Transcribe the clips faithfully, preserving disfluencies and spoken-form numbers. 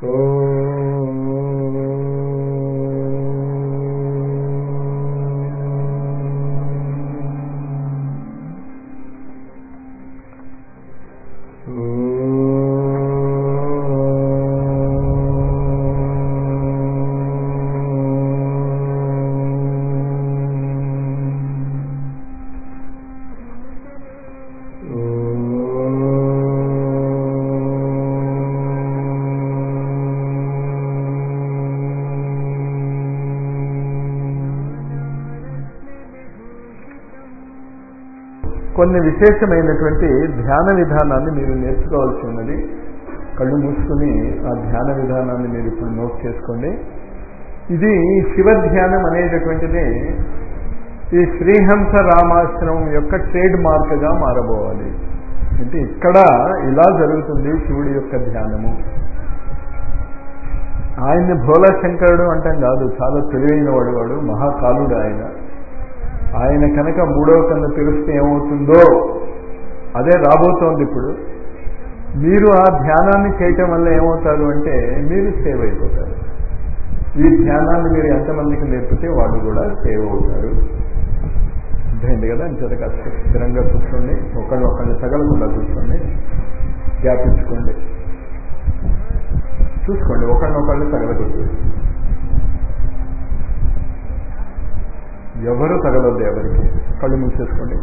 కొన్ని విశేషమైనటువంటి ధ్యాన విధానాన్ని మీరు నేర్చుకోవాల్సి ఉన్నది. కళ్ళు మూసుకుని ఆ ధ్యాన విధానాన్ని మీరు ఇప్పుడు నోట్ చేసుకోండి. ఇది శివ ధ్యానం అనేటటువంటిది ఈ శ్రీహంస రామాశ్రమం యొక్క ట్రేడ్ మార్క్గా మారబోవాలి. అంటే ఇక్కడ ఇలా జరుగుతుంది శివుడి యొక్క ధ్యానము. ఆయన్ని భోలా శంకరుడు అంటాం కాదు, చాలా తెలివైన వాడు, వాడు మహాకాలుడు ఆయన. ఆయన కనుక మూడవ కన్ను తెరిస్తే ఏమవుతుందో అదే రాబోతోంది. ఇప్పుడు మీరు ఆ ధ్యానాన్ని చేయటం వల్ల ఏమవుతారు అంటే మీరు సేవ్ అయిపోతారు. ఈ ధ్యానాన్ని మీరు ఎంతమందికి నేర్పితే వాళ్ళు కూడా సేవ్ అవుతారు. అర్థమైంది కదా? అంచేత కాస్త స్థిరంగా కూర్చోండి, ఒకళ్ళు ఒకళ్ళు తగలకుండా కూర్చోండి, గ్యాప్ ఇచ్చుకోండి, చూసుకోండి, ఒకళ్ళనొకళ్ళు తగలకూడదు, ఎవరు తగలొద్దు ఎవరికి. కళ్ళు మూసేసుకోండి.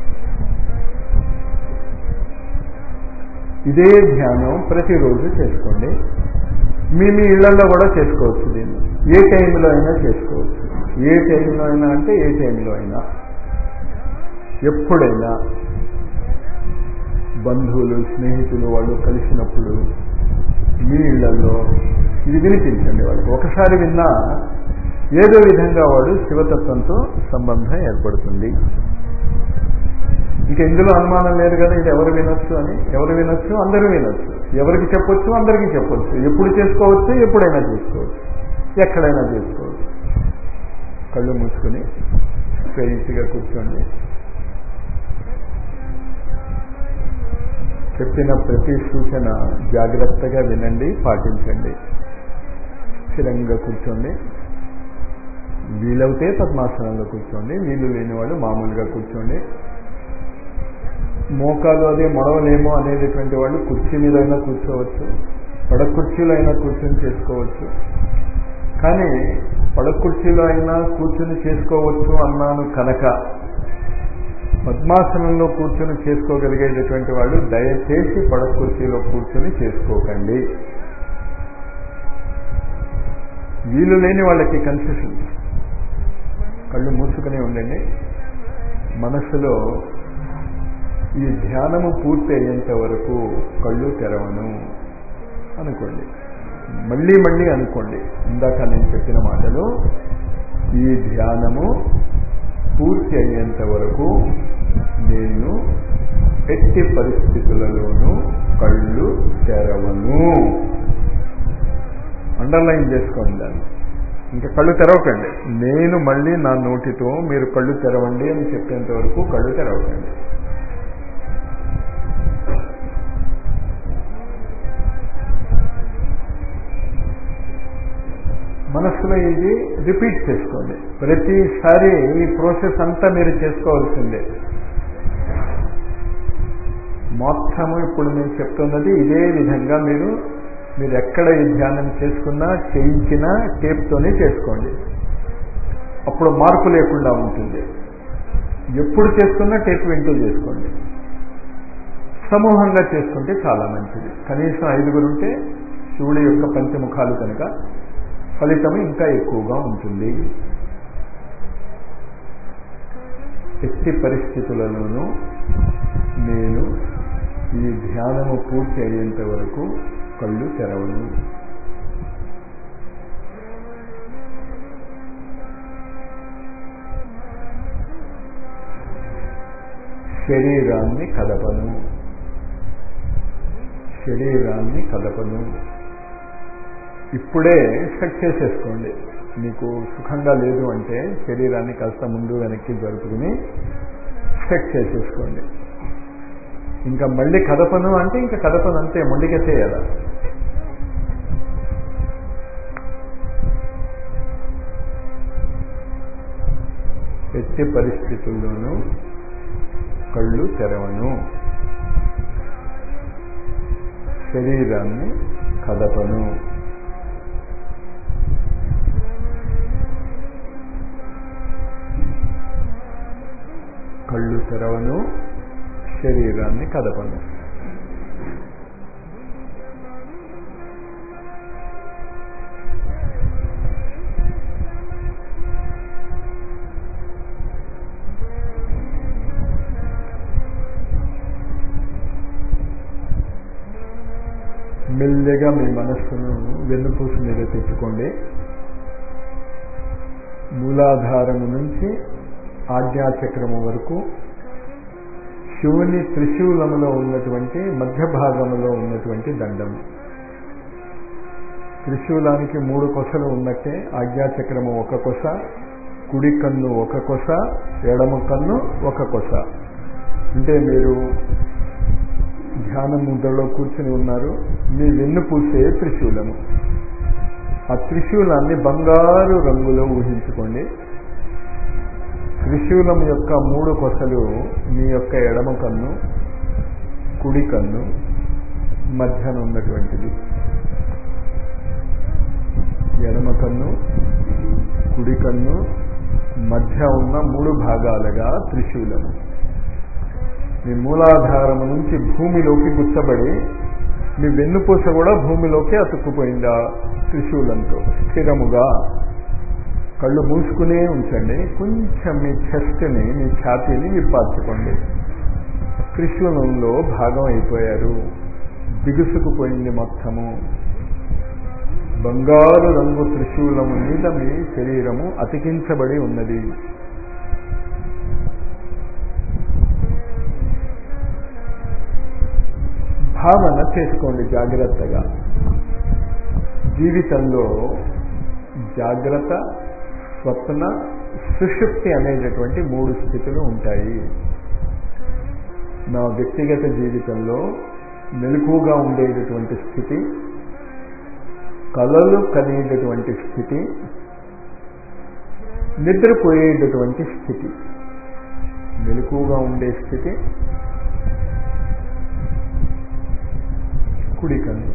ఇదే ధ్యానం ప్రతిరోజు చేసుకోండి. మీ మీ ఇళ్లలో కూడా చేసుకోవచ్చు. దీన్ని ఏ టైంలో అయినా చేసుకోవచ్చు. ఏ టైంలో అయినా అంటే ఏ టైంలో అయినా, ఎప్పుడైనా బంధువులు స్నేహితులు వాళ్ళు కలిసినప్పుడు మీ ఇళ్లలో ఇది వినిపించండి వాళ్ళకి. ఒకసారి విన్నా ఏదో విధంగా వాడు శివతత్వంతో సంబంధం ఏర్పడుతుంది. ఇంక ఇందులో అనుమానం లేదు కదా, ఇది ఎవరు వినొచ్చు అని. ఎవరు వినొచ్చు? అందరూ వినొచ్చు. ఎవరికి చెప్పొచ్చు? అందరికీ చెప్పొచ్చు. ఎప్పుడు చేసుకోవచ్చు? ఎప్పుడైనా చేసుకోవచ్చు, ఎక్కడైనా చేసుకోవచ్చు. కళ్ళు మూసుకుని స్ట్రెయిట్గా కూర్చోండి. చెప్పిన ప్రతి సూచన జాగ్రత్తగా వినండి, పాటించండి. స్థిరంగా కూర్చోండి. వీలవుతే పద్మాసనంలో కూర్చోండి, వీలు లేని వాళ్ళు మామూలుగా కూర్చోండి. మోకాలు అదే మొడవలేమో అనేటటువంటి వాళ్ళు కుర్చీ మీద అయినా కూర్చోవచ్చు, పడక కుర్చీలో అయినా కూర్చొని చేసుకోవచ్చు. కానీ పడక కుర్చీలో అయినా కూర్చొని చేసుకోవచ్చు అన్నాను కనుక పద్మాసనంలో కూర్చొని చేసుకోగలిగేటటువంటి వాళ్ళు దయచేసి పడక కుర్చీలో కూర్చొని చేసుకోకండి. వీలు లేని వాళ్ళకి కన్సెషన్. కళ్ళు మూసుకునే ఉండండి. మనస్సులో ఈ ధ్యానము పూర్తి అయ్యేంత వరకు కళ్ళు తెరవను అనుకోండి. మళ్ళీ మళ్ళీ అనుకోండి ఇందాక నేను చెప్పిన మాటలు. ఈ ధ్యానము పూర్తి అయ్యేంత వరకు నేను ఎట్టి పరిస్థితులలోనూ కళ్ళు తెరవను. అండర్లైన్ చేసుకోండి దాన్ని. ఇంకా కళ్ళు తెరవకండి. నేను మళ్ళీ నా నోటితో మీరు కళ్ళు తెరవండి అని చెప్పేంత వరకు కళ్ళు తెరవకండి. మనస్సులో ఇది రిపీట్ చేసుకోండి. ప్రతిసారి ఈ ప్రాసెస్ అంతా మీరు చేసుకోవాల్సిందే. మొత్తము ఇప్పుడు నేను చెప్తున్నది ఇదే విధంగా మీరు మీరు ఎక్కడ ఈ ధ్యానం చేసుకున్నా చేయించినా టేప్తోనే చేసుకోండి. అప్పుడు మార్పు లేకుండా ఉంటుంది. ఎప్పుడు చేసుకున్నా టేప్ వింటూ చేసుకోండి. సమూహంగా చేసుకుంటే చాలా మంచిది. కనీసం ఐదుగురు ఉంటే శివుడి యొక్క పంచముఖాలు కనుక ఫలితం ఇంకా ఎక్కువగా ఉంటుంది. ఎట్టి పరిస్థితులలోనూ నేను ఈ ధ్యానము పూర్తి అయ్యేంత వరకు కళ్ళు తెరవను. శరీరాన్ని కదపను. శరీరాన్ని కదపను. ఇప్పుడే సెట్ చేసేసుకోండి. మీకు సుఖంగా లేదు అంటే శరీరాన్ని కాస్త ముందు వెనక్కి జరుపుకుని సెట్ చేసేసుకోండి. ఇంకా మళ్ళీ కదపను అంటే ఇంకా కదపను అంతే, మొండికెత్తేయాల. ఎట్టి పరిస్థితుల్లోనూ కళ్ళు తెరవను, శరీరాన్ని కదపను. కళ్ళు తెరవను, శరీరాన్ని కదపను. మెల్లిగా మీ మనస్సును వెన్నుపూస మీద తెచ్చుకోండి. మూలాధారము నుంచి ఆజ్ఞాచక్రము వరకు శివుని త్రిశూలములో ఉన్నటువంటి మధ్య భాగములో ఉన్నటువంటి దండము. త్రిశూలానికి మూడు కొసలు ఉన్నట్టే ఆజ్ఞాచక్రము ఒక కొస, కుడి కన్ను ఒక కొస, ఎడమ కన్ను ఒక కొస. అంటే మీరు ధ్యాన ముద్రలో కూర్చుని ఉన్నారు, మీ వెన్నుపూసే త్రిశూలము. ఆ త్రిశూలాన్ని బంగారు రంగులో ఊహించుకోండి. త్రిశూలం యొక్క మూడు కొసలు మీ యొక్క ఎడమ కన్ను, కుడి కన్ను, మధ్యన ఉన్నటువంటిది. ఎడమ కన్ను, కుడి కన్ను, మధ్య ఉన్న మూడు భాగాలుగా త్రిశూలము. మీ మూలాధారము నుంచి భూమిలోకి గుచ్చబడి మీ వెన్నుపూస కూడా భూమిలోకి అతుక్కుపోయింది ఆ త్రిశూలంతో స్థిరముగా. కళ్ళు మూసుకునే ఉంచండి. కొంచెం మీ చెస్ట్ని, మీ ఛాతీని విప్పార్చుకోండి. త్రిశూలంలో భాగం అయిపోయారు, బిగుసుకుపోయింది మొత్తము. బంగారు రంగు త్రిశూలము మీద మీ శరీరము అతికించబడి ఉన్నది. భావన చేసుకోండి జాగ్రత్తగా. జీవితంలో జాగ్రత్త, స్వప్న, సుషుప్తి అనేటటువంటి మూడు స్థితులు ఉంటాయి. నా వ్యక్తిగత జీవితంలో మెలకువగా ఉండేటటువంటి స్థితి, కలలు కనేటటువంటి స్థితి, నిద్రపోయేటటువంటి స్థితి. మెలకువగా ఉండే స్థితి కుడి కన్ను,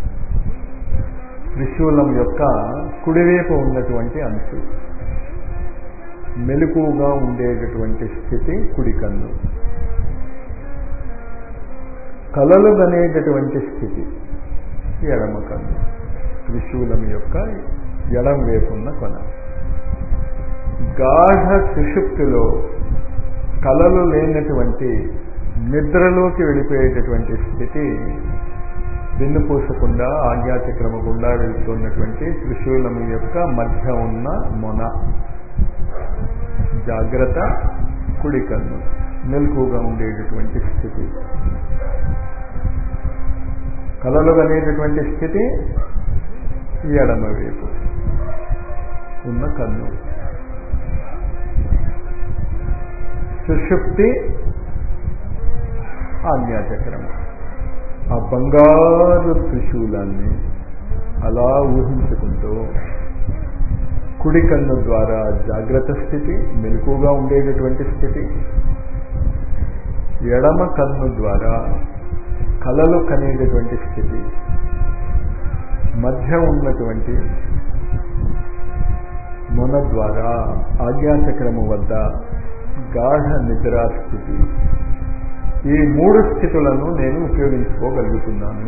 త్రిశూలం యొక్క కుడివైపు ఉన్నటువంటి అంచు. మెలకువగా ఉండేటటువంటి స్థితి కుడి కన్ను. కలలు కనేటటువంటి స్థితి ఎడమ కన్ను. త్రిశూలం యొక్క ఎడం వైపున్న కొన. గాఢ సుషుప్తిలో కలలు లేనటువంటి నిద్రలోకి వెళ్ళిపోయేటటువంటి స్థితి వెన్నుపూసకుండా ఆజ్ఞాచక్రము గుండా వెళ్తున్నటువంటి త్రిశూలము యొక్క మధ్య ఉన్న మొన. జాగ్రత్త కుడి కన్ను, మెలకువగా ఉండేటటువంటి స్థితి. కలలు అనేటటువంటి స్థితి ఎడమ వైపు ఉన్న కన్ను. సుషుప్తి ఆజ్ఞాచక్రము. ఆ బంగారు త్రిశూలాన్ని అలా ఊహించుకుంటూ కుడి కన్ను ద్వారా జాగ్రత్త స్థితి, మెలకువగా ఉండేటటువంటి స్థితి, ఎడమ కన్ను ద్వారా కలలు కనేటటువంటి స్థితి, మధ్య ఉన్నటువంటి మొన ద్వారా ఆజ్ఞాచక్రము వద్ద గాఢ నిద్రా స్థితి. ఈ మూడు స్థితులను నేను ఉపయోగించుకోగలుగుతున్నాను.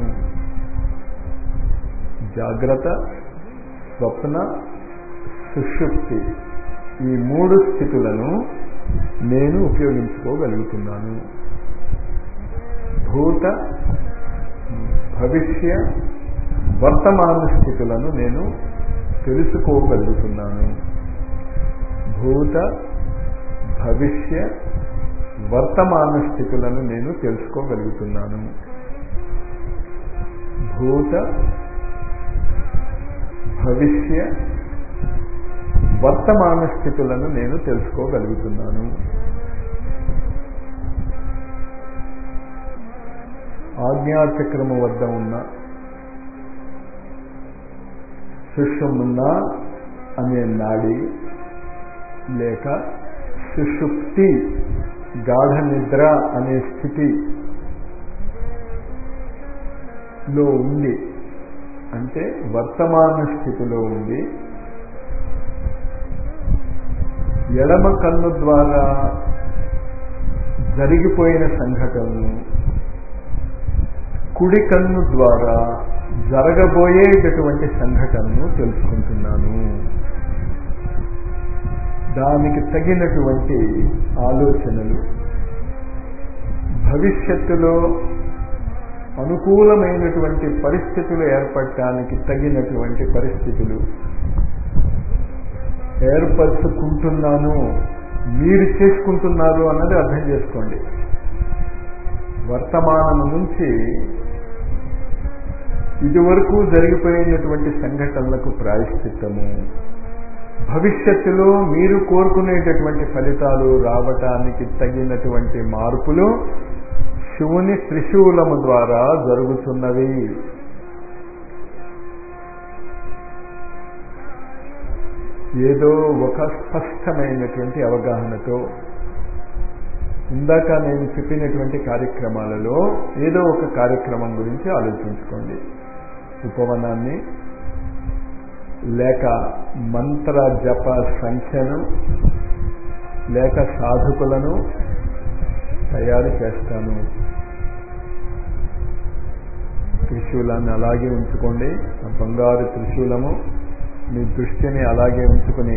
జాగ్రత్త, స్వప్న, సుషుప్తి. ఈ మూడు స్థితులను నేను ఉపయోగించుకోగలుగుతున్నాను. భూత, భవిష్య, వర్తమాన స్థితులను నేను తెలుసుకోగలుగుతున్నాను. భూత, భవిష్య, వర్తమాన స్థితులను నేను తెలుసుకోగలుగుతున్నాను. భూత, భవిష్య, వర్తమాన స్థితులను నేను తెలుసుకోగలుగుతున్నాను. ఆజ్ఞాచక్రము వద్ద ఉన్న సుషుమ్నా అనే నాడి లేక సుషుప్తి గాఢ నిద్ర అనే స్థితిలో ఉంది, అంటే వర్తమాన స్థితిలో ఉంది. ఎడమ కన్ను ద్వారా జరిగిపోయిన సంఘటనలు కుడి కన్ను ద్వారా జరగబోయేటటువంటి సంఘటనను తెలుసుకుంటున్నాను. దానికి తగినటువంటి ఆలోచనలు, భవిష్యత్తులో అనుకూలమైనటువంటి పరిస్థితులు ఏర్పడటానికి తగినటువంటి పరిస్థితులు ఏర్పరచుకుంటున్నాను. మీరు చేసుకుంటున్నారు అన్నది అర్థం చేసుకోండి. వర్తమానం నుంచి ఇదివరకు జరిగిపోయినటువంటి సంఘటనలకు ప్రాయశ్చిత్తము, భవిష్యత్తులో మీరు కోరుకునేటటువంటి ఫలితాలు రావటానికి తగినటువంటి మార్పులు శివుని త్రిశూలము ద్వారా జరుగుతున్నవి. ఏదో ఒక స్పష్టమైనటువంటి అవగాహనతో ఇందాక నేను చెప్పినటువంటి కార్యక్రమాలలో ఏదో ఒక కార్యక్రమం గురించి ఆలోచించుకోండి. ఉపవనాన్ని లేక మంత్ర జప సంఖ్యను లేక సాధకులను తయారు చేస్తాను. త్రిశూలాన్ని అలాగే ఉంచుకోండి. ఆ బంగారు త్రిశూలము మీ దృష్టిని అలాగే ఉంచుకుని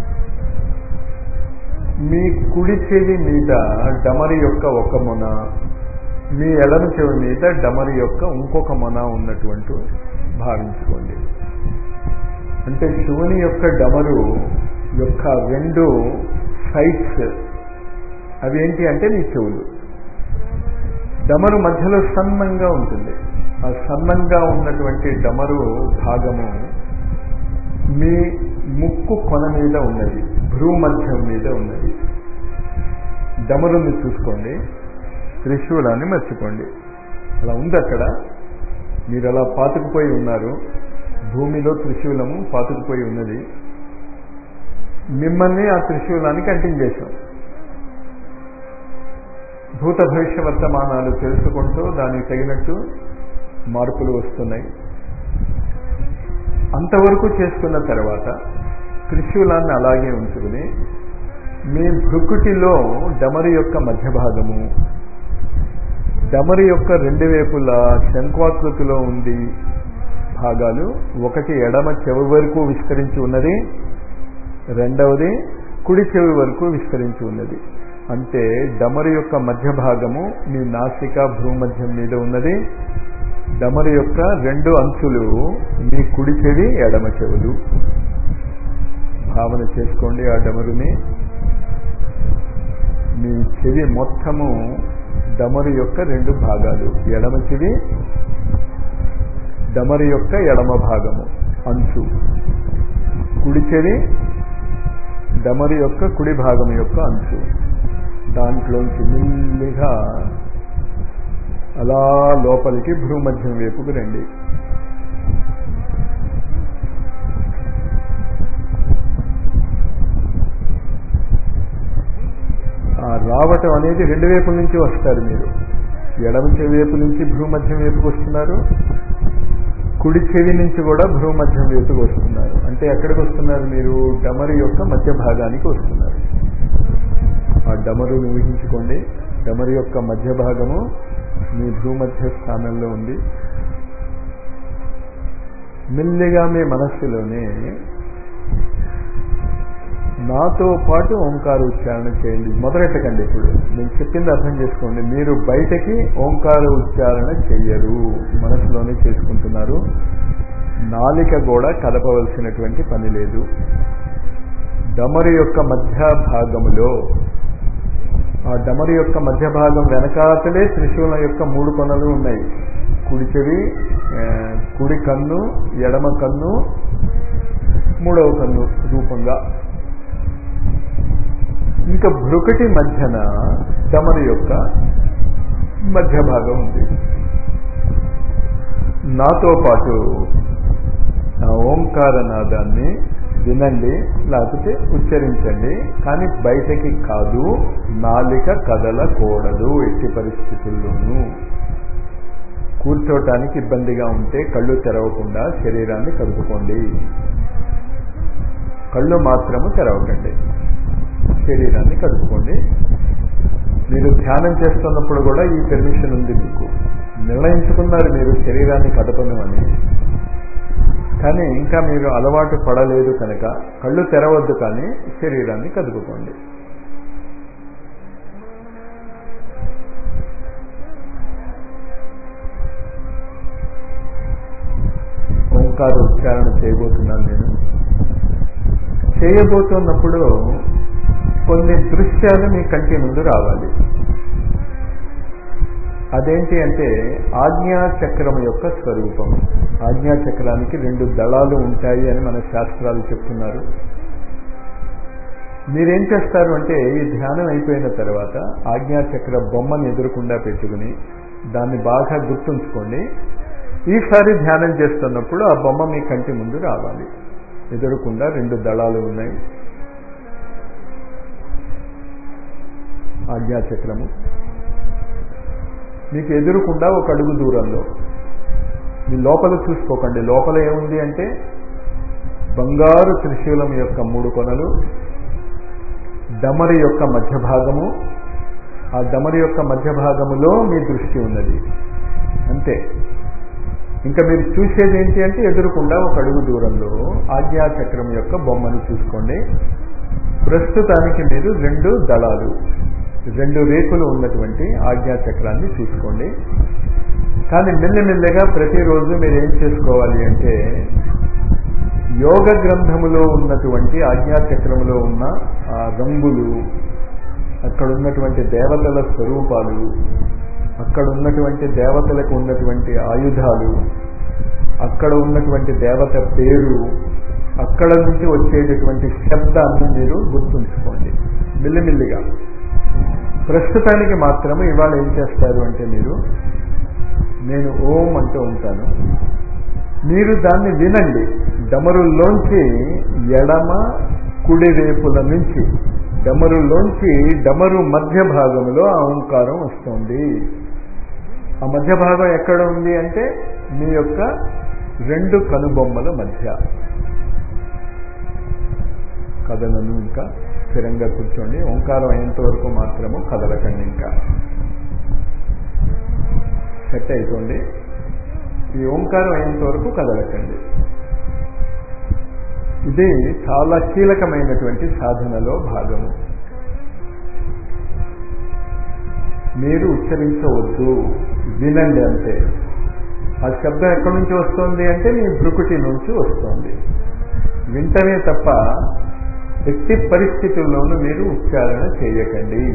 మీ కుడి చెవి మీద డమరి యొక్క ఒక మొన, మీ ఎడమ చెవి మీద డమరి యొక్క ఇంకొక మొన ఉన్నటువంటి భావించుకోండి. అంటే శివుని యొక్క డమరు యొక్క రెండు సైడ్స్ అవి ఏంటి అంటే నీ చెవులు. డమరు మధ్యలో సన్నంగా ఉంటుంది. ఆ సన్నంగా ఉన్నటువంటి డమరు భాగము మీ ముక్కు కొన మీద ఉన్నది, భ్రూమధ్యం మీద ఉన్నది. డమరుని చూసుకోండి, త్రిశూలాన్ని మర్చిపోండి. అలా ఉంది అక్కడ. మీరు అలా పాతుకుపోయి ఉన్నారు. భూమిలో త్రిశూలము పాతుకుపోయి ఉన్నది. మిమ్మల్ని ఆ త్రిశూలానికి అంటించేశాం. భూత భవిష్య వర్తమానాలు తెలుసుకుంటూ దానికి తగినట్టు మార్పులు వస్తున్నాయి. అంతవరకు చేసుకున్న తర్వాత త్రిశూలాన్ని అలాగే ఉంచుకుని మీ భృకుటిలో డమరి యొక్క మధ్య భాగము, డమరి యొక్క రెండు వైపులా శంఖాకృతిలో ఉంది భాగాలు, ఒకటి ఎడమ చెవి వరకు విస్తరించి ఉన్నది, రెండవది కుడి చెవి వరకు విస్తరించి ఉన్నది. అంటే డమరి యొక్క మధ్య భాగము మీ నాసిక భ్రూమధ్యం మీద ఉన్నది. డమరు యొక్క రెండు అంచులు మీ కుడి చెవి ఎడమ చెవులు. భావన చేసుకోండి ఆ డమరుని. మీ చెవి మొత్తము డమరు యొక్క రెండు భాగాలు, ఎడమ చెవి డమరు యొక్క ఎడమ భాగము అంచు, కుడి చెవి డమరు యొక్క కుడి భాగం యొక్క అంచు. దాంట్లోంచి మెల్లిగా అలా లోపలికి భ్రూమధ్యం వైపుకు రండి. ఆ రావటం అనేది రెండు వైపుల నుంచి వస్తారు. మీరు ఎడమ చెవి వైపు నుంచి భ్రూమధ్యం వైపుకు వస్తున్నారు, కుడి చెవి నుంచి కూడా భ్రూమధ్యం వైపుకు వస్తున్నారు. అంటే ఎక్కడికి వస్తున్నారు? మీరు డమరు యొక్క మధ్య భాగానికి వస్తున్నారు. ఆ డమరుని ఊహించుకోండి. డమరు యొక్క మధ్య భాగము మీ భూమధ్య స్థానంలో ఉంది. మెల్లిగా మీ మనస్సులోనే నాతో పాటు ఓంకార ఉచ్చారణ చేయండి. మొదలెట్టకండి. ఇప్పుడు నేను చెప్పింది అర్థం చేసుకోండి. మీరు బయటకి ఓంకార ఉచ్చారణ చెయ్యరు, మనసులోనే చేసుకుంటున్నారు. నాలిక కూడా కదపవలసినటువంటి పని లేదు. డమరు యొక్క మధ్య భాగములో, ఆ డమరు యొక్క మధ్య భాగం వెనకాతలే త్రిశూలం యొక్క మూడు కొనలు ఉన్నాయి. కుడి చెవి, కుడి కన్ను, ఎడమ కన్ను, మూడవ కన్ను రూపంగా. ఇంకా భృకుటి మధ్యన డమరు యొక్క మధ్య భాగం ఉంది. నాతో పాటు ఆ ఓంకార నాదాన్ని వినండి, లేకపోతే ఉచ్చరించండి, కానీ బయటకి కాదు. నాలిక కదలకూడదు ఎట్టి పరిస్థితుల్లోనూ. కూర్చోటానికి ఇబ్బందిగా ఉంటే కళ్ళు తెరవకుండా శరీరాన్ని కదుపుకోండి. కళ్ళు మాత్రము తెరవకండి, శరీరాన్ని కదుపుకోండి. మీరు ధ్యానం చేస్తున్నప్పుడు కూడా ఈ పెర్మిషన్ ఉంది. మీకు నిర్ణయించుకున్నారు మీరు శరీరాన్ని కదపను అని, కానీ ఇంకా మీరు అలవాటు పడలేదు కనుక కళ్ళు తెరవద్దు, కానీ శరీరాన్ని కదుపుకోండి. ఓంకార ఉచ్చారణ చేయబోతున్నాను నేను. చేయబోతున్నప్పుడు కొన్ని దృశ్యాలు మీ కంటి ముందు రావాలి. అదేంటి అంటే ఆజ్ఞాచక్రం యొక్క స్వరూపం. ఆజ్ఞాచక్రానికి రెండు దళాలు ఉంటాయి అని మన శాస్త్రాలు చెప్తున్నారు. మీరేం చేస్తారు అంటే ఈ ధ్యానం అయిపోయిన తర్వాత ఆజ్ఞాచక్ర బొమ్మను ఎదురకుండా పెట్టుకుని దాన్ని బాగా గుర్తుంచుకోండి. ఈసారి ధ్యానం చేస్తున్నప్పుడు ఆ బొమ్మ మీ కంటి ముందు రావాలి. ఎదురకుండా రెండు దళాలు ఉన్నాయి. ఆజ్ఞాచక్రము మీకు ఎదురుకుండా ఒక అడుగు దూరంలో. మీ లోపల చూసుకోకండి. లోపల ఏముంది అంటే బంగారు త్రిశూలం యొక్క మూడు కొనలు, డమరి యొక్క మధ్య భాగము. ఆ డమరి యొక్క మధ్య భాగములో మీ దృష్టి ఉన్నది, అంతే. ఇంకా మీరు చూసేది ఏంటి అంటే ఎదురుకుండా ఒక అడుగు దూరంలో ఆజ్ఞాచక్రం యొక్క బొమ్మను చూసుకోండి. ప్రస్తుతానికి మీరు రెండు దళాలు, రెండు రేకులు ఉన్నటువంటి ఆజ్ఞాచక్రాన్ని చూసుకోండి. కానీ మెల్లమెల్లగా ప్రతిరోజు మీరు ఏం చేసుకోవాలి అంటే యోగ గ్రంథములో ఉన్నటువంటి ఆజ్ఞాచక్రములో ఉన్న ఆ రంగులు, అక్కడ ఉన్నటువంటి దేవతల స్వరూపాలు, అక్కడ ఉన్నటువంటి దేవతలకు ఉన్నటువంటి ఆయుధాలు, అక్కడ ఉన్నటువంటి దేవత పేరు, అక్కడ నుంచి వచ్చేటటువంటి శబ్దాన్ని మీరు గుర్తుంచుకోండి మెల్లిమెల్లిగా. ప్రస్తుతానికి మాత్రము ఇవాళ ఏం చేస్తారు అంటే మీరు, నేను ఓం అంటూ ఉంటాను, మీరు దాన్ని వినండి. డమరుల్లోంచి ఎడమ కుడి రేపుల నుంచి డమరులోంచి డమరు మధ్య భాగంలో ఆ ఓంకారం వస్తుంది. ఆ మధ్య భాగం ఎక్కడ ఉంది అంటే మీ యొక్క రెండు కనుబొమ్మల మధ్య. కదలను, ఇంకా స్థిరంగా కూర్చోండి. ఓంకారం అయ్యేంత వరకు మాత్రము కదలకండి. ఇంకా సెట్ అయిపోండి. ఈ ఓంకారం అయ్యేంత వరకు కదలకండి. ఇది చాలా కీలకమైనటువంటి సాధనలో భాగము. మీరు ఉచ్చరించవద్దు, వినండి అంతే. ఆ శబ్దం ఎక్కడి నుంచి వస్తుంది అంటే మీ భృకుటి నుంచి వస్తుంది. వింటనే తప్ప ఎట్టి పరిస్థితుల్లోనూ మీరు ఉచ్చారణ చేయకండి.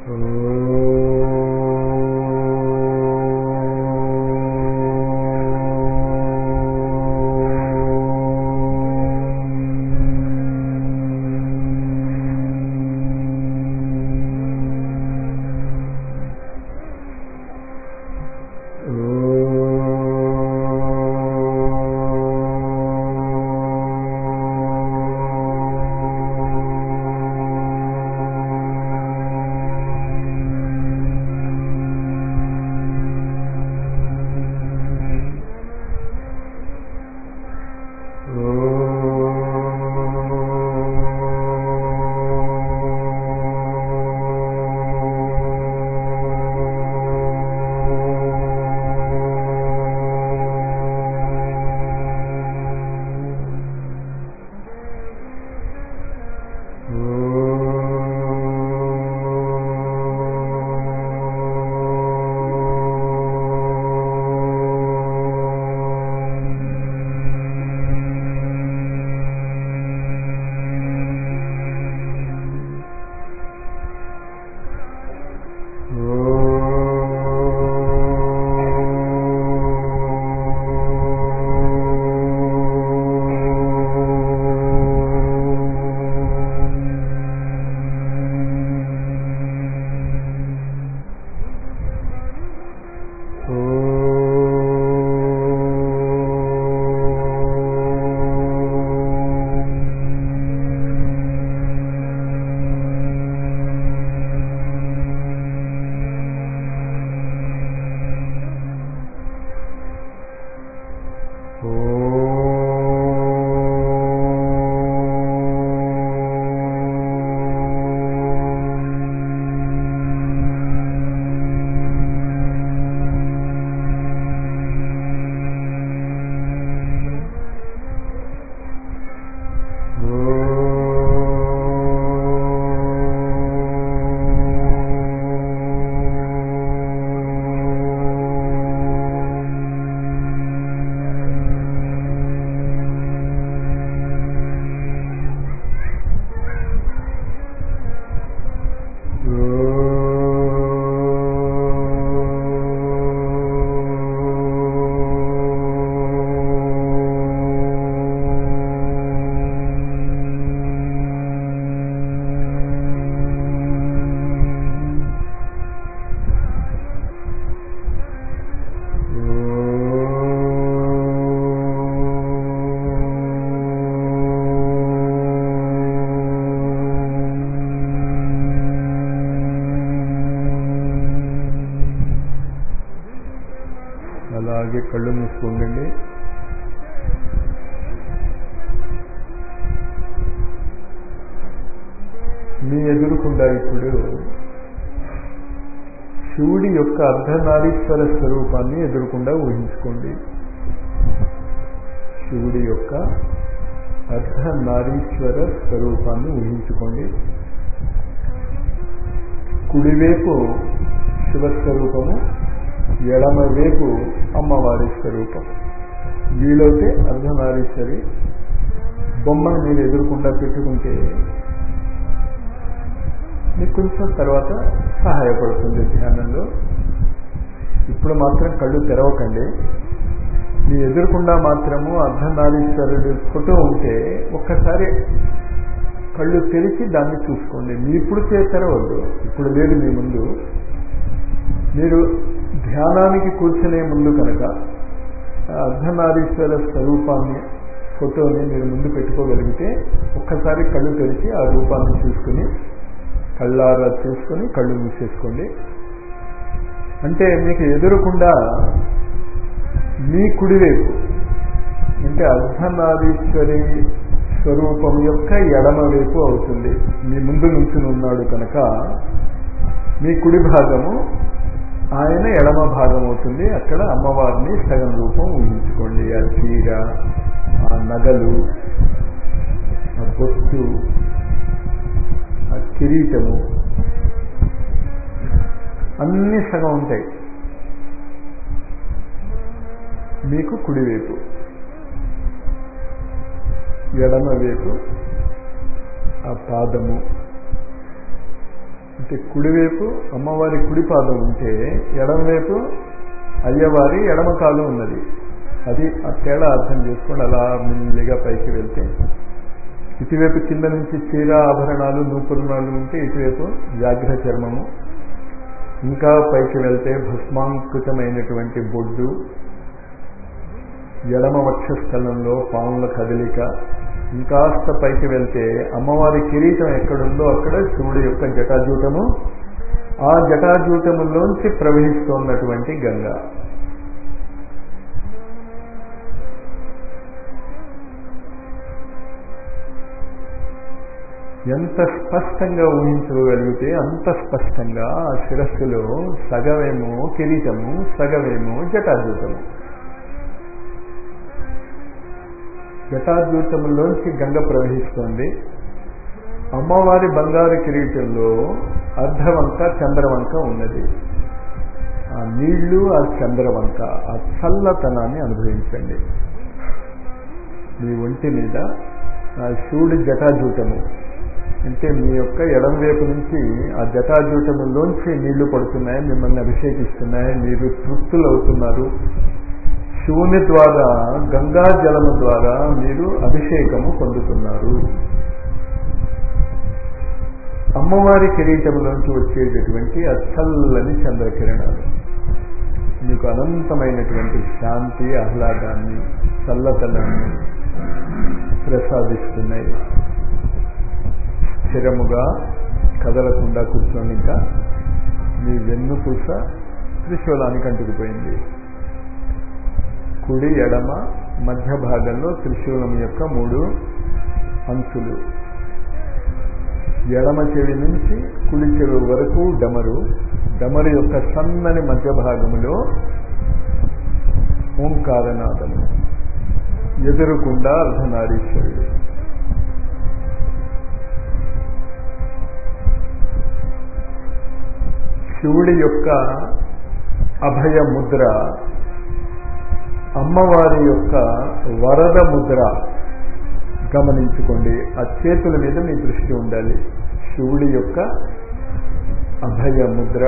అలాగే కళ్ళు మూసుకోండి. మీ ఎదురుకుండా ఇప్పుడు శివుడి యొక్క అర్ధనారీశ్వర స్వరూపాన్ని ఎదురుకుండా ఊహించుకోండి. శివుడి యొక్క అర్ధనారీశ్వర స్వరూపాన్ని ఊహించుకోండి. కుడివైపు శివస్వరూపము, ఎడమవైపు అమ్మవారి స్వరూపం. వీలైతే అర్ధనారీశ్వరి బొమ్మను మీరు ఎదురుకుండా పెట్టుకుంటే మీకు కొంచెం తర్వాత సహాయపడుతుంది ధ్యానంలో. ఇప్పుడు మాత్రం కళ్ళు తెరవకండి. మీ ఎదురుకుండా మాత్రము అర్ధనారీశ్వరుడు ఫోటో ఉంటే ఒక్కసారి కళ్ళు తెరిచి దాన్ని చూసుకోండి. మీ ఇప్పుడు తెరవద్దు, ఇప్పుడు లేదు మీ ముందు. మీరు ధ్యానానికి కూర్చునే ముందు కనుక అర్ధనారీశ్వర స్వరూపాన్ని ఫోటోని మీరు ముందు పెట్టుకోగలిగితే ఒక్కసారి కళ్ళు తెరిచి ఆ రూపాన్ని చూసుకుని కళ్ళారా చూసుకొని కళ్ళు మూసేసుకోండి. అంటే మీకు ఎదురుకుండా మీ కుడివైపు అంటే అర్ధనారీశ్వరి స్వరూపం యొక్క ఎడమవైపు అవుతుంది. మీ ముందు నుంచుని ఉన్నాడు కనుక మీ కుడి భాగము ఆయన ఎడమ భాగం అవుతుంది. అక్కడ అమ్మవారిని సగం రూపం ఊహించుకోండి. ఆ చీర, ఆ నగలు, ఆ బొట్టు, ఆ కిరీటము అన్నీ సగం ఉంటాయి మీకు కుడివైపు. ఎడమవైపు ఆ పాదము, అంటే కుడివైపు అమ్మవారి కుడి పాదం ఉంటే ఎడమవైపు అయ్యవారి ఎడమ కాలు ఉన్నది. అది ఆ తేడా అర్థం చేసుకోండి. అలా మెల్లిగా పైకి వెళ్తే ఇటువైపు కింద నుంచి చీర ఆభరణాలు నూపురణాలు ఉంటే ఇటువైపు వ్యాఘ్ర చర్మము, ఇంకా పైకి వెళ్తే భస్మాంకృతమైనటువంటి బొడ్డు, ఎడమ వక్షస్థలంలో పాముల కదలిక, ఇంకాస్త పైకి వెళ్తే అమ్మవారి కిరీటం ఎక్కడుందో అక్కడ శివుడి యొక్క జటాజూటము, ఆ జటాజూటములోంచి ప్రవహిస్తున్నటువంటి గంగ. ఎంత స్పష్టంగా ఊహించగలిగితే అంత స్పష్టంగా ఆ శిరస్సులో సగమేమో కిరీటము, సగమేమో జటాజూటము. జటాజూటములోంచి గంగ ప్రవహిస్తోంది. అమ్మవారి బంగారు కిరీటంలో అర్ధవంక చంద్రవంక ఉన్నది. ఆ నీళ్లు, ఆ చంద్రవంక, ఆ చల్లతనాన్ని అనుభవించండి. మీ ఒంటి మీద ఆ శివుడి జటాజూటము అంటే మీ యొక్క ఎడం వైపు నుంచి ఆ జటాజూటములోంచి నీళ్లు పడుతున్నాయి, మిమ్మల్ని అభిషేకిస్తున్నాయి, మీరు తృప్తులవుతున్నారు. శివుని ద్వారా, గంగా జలము ద్వారా మీరు అభిషేకము పొందుతున్నారు. అమ్మవారి కిరీటంలోంచి వచ్చేటటువంటి ఆ చల్లని చంద్రకిరణాలు మీకు అనంతమైనటువంటి శాంతి, ఆహ్లాదాన్ని, చల్లతనాన్ని ప్రసాదిస్తున్నాయి. స్థిరముగా కదలకుండా కూర్చొని ఇంకా మీ వెన్నుపూస త్రిశూలానికి అంటుకుపోయింది. కుడి ఎడమ మధ్య భాగంలో త్రిశూలం యొక్క మూడు అంచులు, ఎడమ చెవి నుంచి కుడి చెవి వరకు డమరు, డమరు యొక్క సన్నని మధ్య భాగములో ఓంకారనాదము, ఎదురుకుండా అర్ధనారీశ్వరుడు. శివుడి యొక్క అభయ ముద్ర, అమ్మవారి యొక్క వరద ముద్ర గమనించుకోండి. ఆ చేతుల మీద మీ దృష్టి ఉండాలి. శివుడి యొక్క అభయ ముద్ర,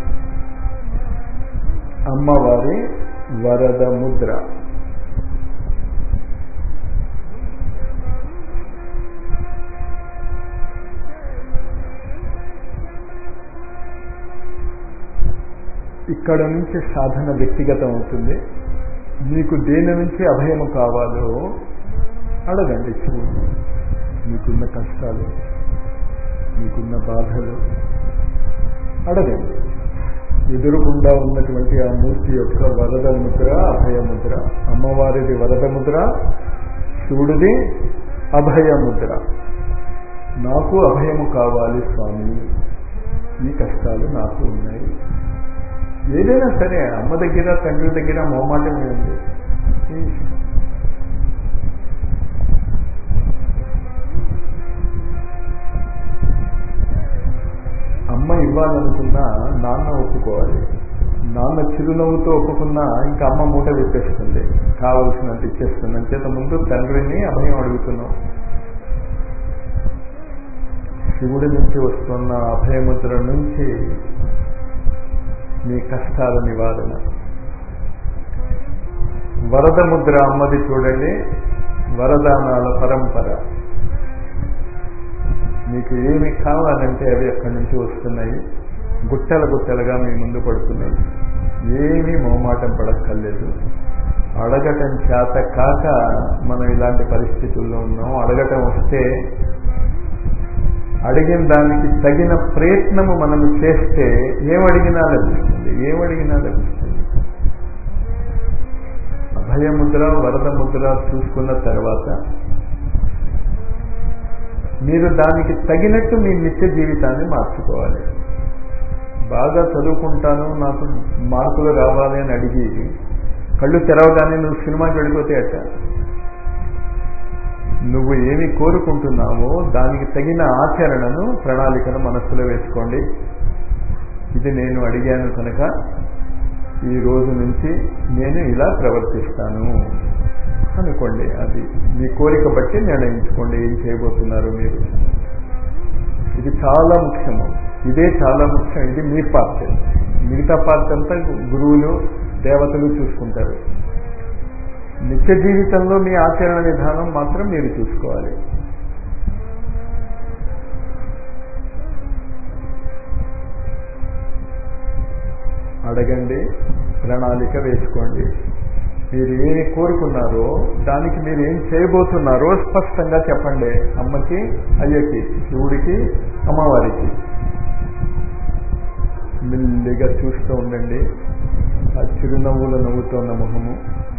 అమ్మవారి వరద ముద్ర. ఇక్కడ నుంచి సాధన వ్యక్తిగతం అవుతుంది. మీకు దేని నుంచి అభయము కావాలో అడగండి శివుడు. మీకున్న కష్టాలు, మీకున్న బాధలు అడగండి. ఎదురుకుండా ఉన్నటువంటి ఆ మూర్తి యొక్క వరద ముద్ర, అభయ ముద్ర. అమ్మవారిది వరద ముద్ర, శివుడిది అభయ ముద్ర. నాకు అభయము కావాలి స్వామి, ఈ కష్టాలు నాకు ఉన్నాయి. ఏదైనా సరే అమ్మ దగ్గర, తండ్రి దగ్గర మొహమాటం ఉంది. అమ్మ ఇవ్వాలనుకున్నా నాన్న ఒప్పుకోవాలి. నాన్న చిరునవ్వుతో ఒప్పుకున్నా ఇంకా అమ్మ మూట పెట్టేస్తుంది, కావలసినంత ఇచ్చేస్తుంది. అంచేత ముందు తండ్రిని అభయం అడుగుతున్నాం. శివుడి నుంచి వస్తున్న అభయముద్ర నుంచి మీ కష్టాల నివారణ. వరద ముద్ర అమ్మది చూడండి, వరదానాల పరంపర. మీకు ఏమి కావాలంటే అవి ఎక్కడి నుంచి వస్తున్నాయి, గుట్టల గుట్టలుగా మీ ముందు పడుతున్నాయి. ఏమీ మొహమాటం పడక్కర్లేదు. అడగటం చేత కాక మనం ఇలాంటి పరిస్థితుల్లో ఉన్నాం. అడగటం వస్తే అడిగిన దానికి తగిన ప్రయత్నము మనం చేస్తే ఏమడిగినా లభిస్తుంది, ఏమడిగినా లభిస్తుంది. అభయముద్ర, వరద ముద్ర చూసుకున్న తర్వాత మీరు దానికి తగినట్టు మీ నిత్య జీవితాన్ని మార్చుకోవాలి. బాగా చదువుకుంటాను, నాకు మార్కులు రావాలి అని అడిగి కళ్ళు తెరవగానే నువ్వు సినిమాకి వెళ్ళిపోతే అట్ట. నువ్వు ఏమి కోరుకుంటున్నావో దానికి తగిన ఆచరణను, ప్రణాళికను మనస్సులో వేసుకోండి. ఇది నేను అడిగాను కనుక ఈ రోజు నుంచి నేను ఇలా ప్రవర్తిస్తాను అనుకోండి. అది మీ కోరిక బట్టి నిర్ణయించుకోండి ఏం చేయబోతున్నారు మీరు. ఇది చాలా ముఖ్యము. ఇదే చాలా ముఖ్యం. ఇది మీ పార్ట్. మిగతా పార్ట్ అంతా గురువులు దేవతలు చూసుకుంటారు. నిత్య జీవితంలో మీ ఆచరణ విధానం మాత్రం మీరు చూసుకోవాలి. అడగండి, ప్రణాళిక వేసుకోండి. మీరు ఏమి కోరుకున్నారో దానికి మీరు ఏం చేయబోతున్నారో స్పష్టంగా చెప్పండి. అమ్మకి, అయ్యకి, శివుడికి, అమ్మవారికి. మెల్లిగా చూస్తూ ఉండండి ఆ చిరునవ్వులు నవ్వుతోన్న మొహము.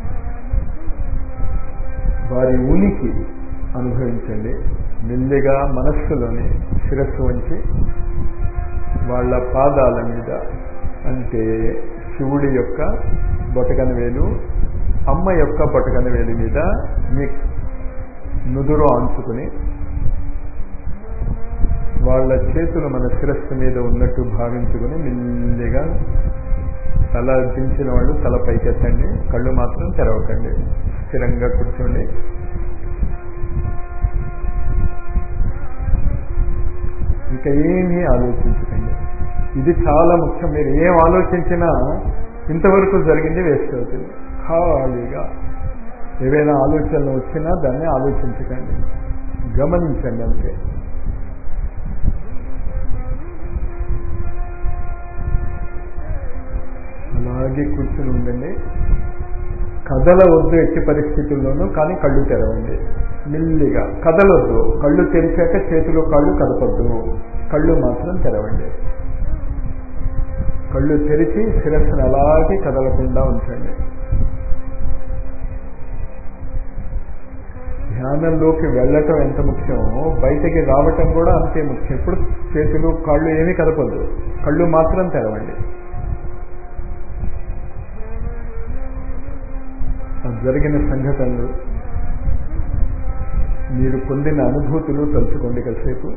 వారి ఉనికి అనుభవించండి. మెల్లిగా మనస్సులోని శిరస్సు వంచి వాళ్ళ పాదాల మీద, అంటే శివుడి యొక్క బొటకన వేలు, అమ్మ యొక్క బొటకన వేలు మీద మీ నుదురు ఆంచుకుని వాళ్ళ చేతులు మన శిరస్సు మీద ఉన్నట్టు భావించుకుని మెల్లిగా తల దించిన వాళ్ళు తల పైకెత్తండి. కళ్ళు మాత్రం తెరవకండి. స్థిరంగా కూర్చోండి. ఇంకా ఏమీ ఆలోచించకండి. ఇది చాలా ముఖ్యం. మీరు ఏం ఆలోచించినా ఇంతవరకు జరిగింది వేస్ట్ అవుతుంది. ఖాళీగా ఏవైనా ఆలోచనలు వచ్చినా దాన్ని ఆలోచించకండి, గమనించండి అంతే. అలాగే కూర్చుని ఉండండి. కదలవద్దు ఎట్టి పరిస్థితుల్లోనూ, కానీ కళ్ళు తెరవండి. మెల్లిగా కదలొద్దు. కళ్ళు తెరిచాక చేతులు కాళ్ళు కదపొద్దు. కళ్ళు మాత్రం తెరవండి. కళ్ళు తెరిచి శిరస్సును అలాగే కదలకుండా ఉంచండి. ధ్యానంలోకి వెళ్ళటం ఎంత ముఖ్యమో బయటకి రావటం కూడా అంతే ముఖ్యం. ఇప్పుడు చేతులు కాళ్ళు ఏమీ కదపొద్దు. కళ్ళు మాత్రం తెరవండి. జరిగిన సంఘటనలు, మీరు పొందిన అనుభూతులు తలుచుకోండి కాసేపు.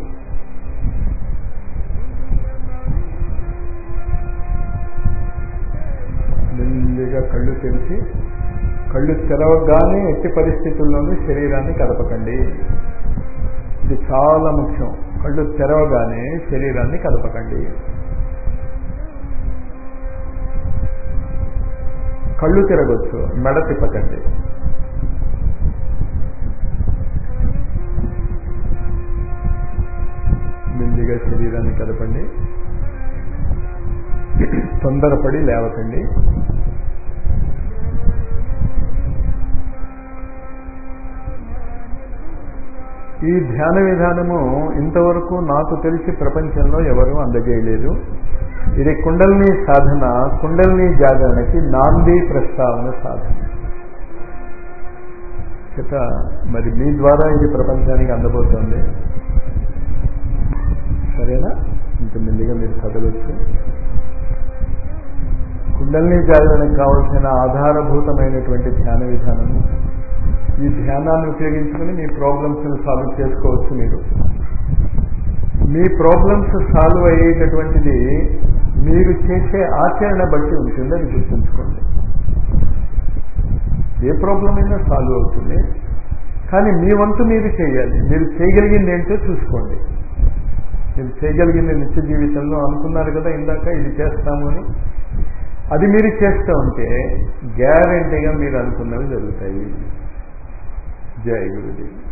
మెల్లిగా కళ్ళు తెరిచి, కళ్ళు తెరవగానే ఎట్టి పరిస్థితుల్లోనూ శరీరాన్ని కదపకండి. ఇది చాలా ముఖ్యం. కళ్ళు తెరవగానే శరీరాన్ని కదపకండి. కళ్ళు తిరగొచ్చు, మెడ తిప్పకండి. మెల్లిగా శరీరాన్ని కదపండి. తొందరపడి లేవకండి. ఈ ధ్యాన విధానము ఇంతవరకు నాకు తెలిసి ప్రపంచంలో ఎవరూ అందజేయలేదు. ఇది కుండలిని సాధన, కుండలిని జాగరణకి నాంది ప్రస్తావన సాధన చేత మరి మీ ద్వారా ఇది ప్రపంచానికి అందబోతోంది. సరేనా? ఇంత మెల్లిగా మీరు కదలొచ్చు. కుండలిని జాగరణకు కావలసిన ఆధారభూతమైనటువంటి ధ్యాన విధానము, ఈ ధ్యానాన్ని ఉపయోగించుకుని మీ ప్రాబ్లమ్స్ సాల్వ్ చేసుకోవచ్చు. మీరు మీ ప్రాబ్లమ్స్ సాల్వ్ అయ్యేటటువంటిది మీరు చేసే ఆచరణ బట్టి ఉంటుంది. అది గుర్తుంచుకోండి. ఏ ప్రాబ్లం అయినా సాల్వ్ అవుతుంది, కానీ మీ వంతు మీరు చేయాలి. మీరు చేయగలిగింది ఏంటో చూసుకోండి. మీరు చేయగలిగింది నిత్య జీవితంలో అనుకున్నారు కదా ఇందాక ఇది చేస్తాము అని, అది మీరు చేస్తూ ఉంటే గ్యారెంటీగా మీరు అనుకున్నవి జరుగుతాయి. జై గురుదేవ్.